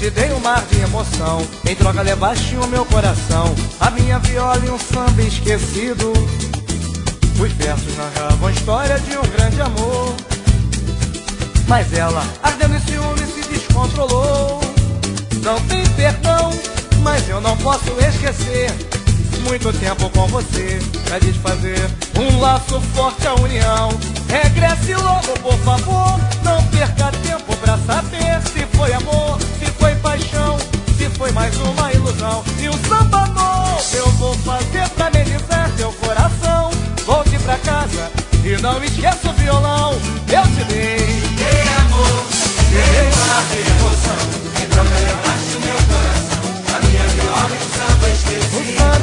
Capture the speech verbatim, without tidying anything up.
te dei um mar de emoção, em troca levaste o meu coração, a minha viola e um samba esquecido. Os versos narravam a história de um grande amor, mas ela, ardendo em ciúme, se descontrolou. Não tem perdão, mas eu não posso esquecer muito tempo com você pra desfazer um laço forte, a união. Regresse logo, por favor, não perca tempo pra saber se foi amor, se foi paixão, se foi mais uma ilusão. E o samba novo eu vou fazer pra amenizar teu coração. Volte pra casa e não esqueça o violão. Eu te dei, dei amor, dei mar de emoção, em troca levaste o meu coração, a minha viola e o samba esqueci.